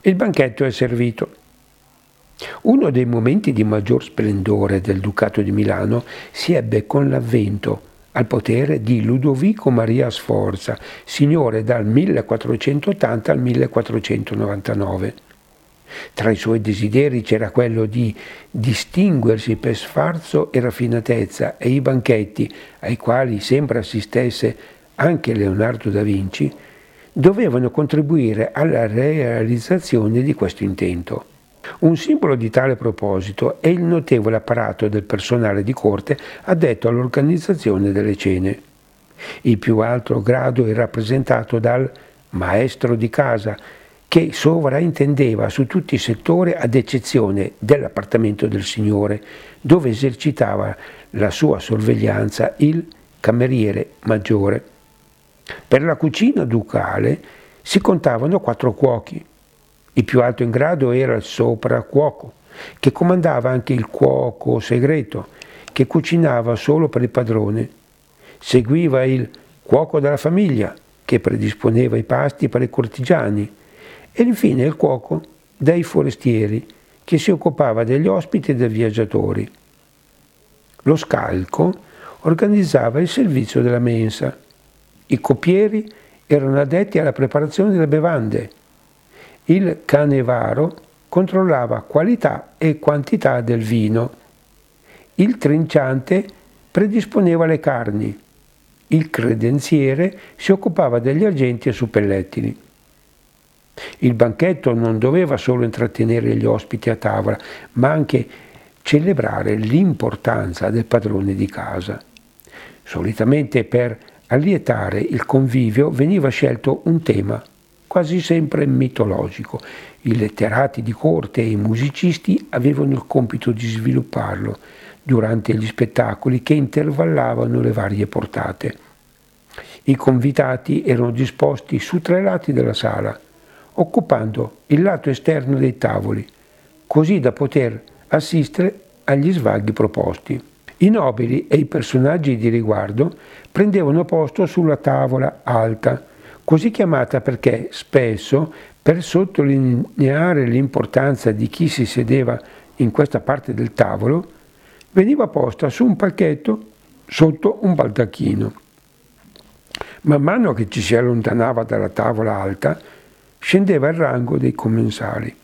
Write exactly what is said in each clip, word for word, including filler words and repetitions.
Il banchetto è servito. Uno dei momenti di maggior splendore del Ducato di Milano si ebbe con l'avvento al potere di Ludovico Maria Sforza, signore dal millequattrocentottanta al millequattrocentonovantanove. Tra i suoi desideri c'era quello di distinguersi per sfarzo e raffinatezza, e i banchetti, ai quali sempre assistesse anche Leonardo da Vinci, dovevano contribuire alla realizzazione di questo intento. Un simbolo di tale proposito è il notevole apparato del personale di corte addetto all'organizzazione delle cene. Il più alto grado è rappresentato dal maestro di casa, che sovraintendeva su tutti i settori ad eccezione dell'appartamento del signore, dove esercitava la sua sorveglianza il cameriere maggiore. Per la cucina ducale si contavano quattro cuochi. Il più alto in grado era il sopracuoco, che comandava anche il cuoco segreto, che cucinava solo per il padrone. Seguiva il cuoco della famiglia, che predisponeva i pasti per i cortigiani, e infine il cuoco dei forestieri, che si occupava degli ospiti e dei viaggiatori. Lo scalco organizzava il servizio della mensa. I coppieri erano addetti alla preparazione delle bevande. Il canevaro controllava qualità e quantità del vino. Il trinciante predisponeva le carni. Il credenziere si occupava degli argenti e suppellettili. Il banchetto non doveva solo intrattenere gli ospiti a tavola, ma anche celebrare l'importanza del padrone di casa. Solitamente per allietare il convivio veniva scelto un tema, quasi sempre mitologico. I letterati di corte e i musicisti avevano il compito di svilupparlo durante gli spettacoli che intervallavano le varie portate. I convitati erano disposti su tre lati della sala, occupando il lato esterno dei tavoli, così da poter assistere agli svaghi proposti. I nobili e i personaggi di riguardo prendevano posto sulla tavola alta, così chiamata perché spesso, per sottolineare l'importanza di chi si sedeva in questa parte del tavolo, veniva posta su un palchetto sotto un baldacchino. Man mano che ci si allontanava dalla tavola alta, scendeva il rango dei commensali.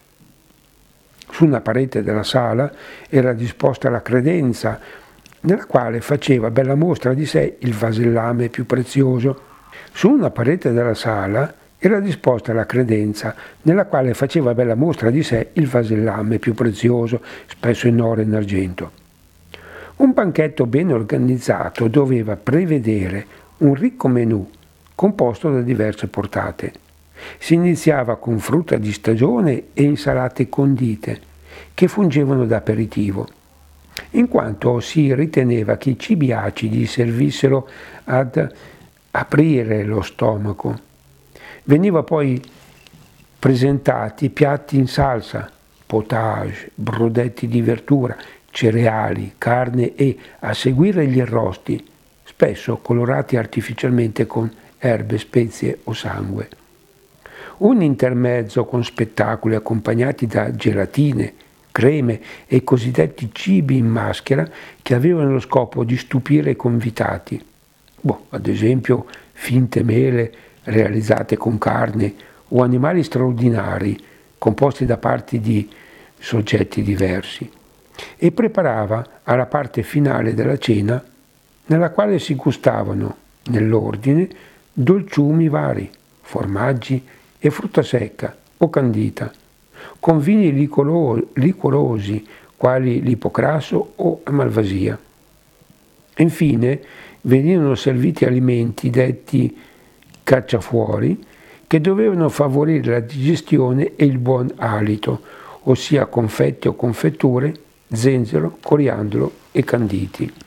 Su una parete della sala era disposta la credenza, nella quale faceva bella mostra di sé il vasellame più prezioso. Su una parete della sala era disposta la credenza, nella quale faceva bella mostra di sé il vasellame più prezioso, spesso in oro e in argento. Un banchetto ben organizzato doveva prevedere un ricco menù composto da diverse portate. Si iniziava con frutta di stagione e insalate condite, che fungevano da aperitivo, in quanto si riteneva che i cibi acidi servissero ad aprire lo stomaco. Veniva poi presentati piatti in salsa, potage, brodetti di verdura, cereali, carne e, a seguire, gli arrosti, spesso colorati artificialmente con erbe, spezie o sangue. Un intermezzo con spettacoli accompagnati da gelatine, creme e cosiddetti cibi in maschera che avevano lo scopo di stupire i convitati. Boh, ad esempio finte mele realizzate con carne o animali straordinari composti da parti di soggetti diversi, e preparava alla parte finale della cena, nella quale si gustavano, nell'ordine, dolciumi vari, formaggi e frutta secca o candita, con vini licoro- liquorosi quali l'ipocraso o la malvasia. Infine venivano serviti alimenti detti cacciafuori, che dovevano favorire la digestione e il buon alito, ossia confetti o confetture, zenzero, coriandolo e canditi.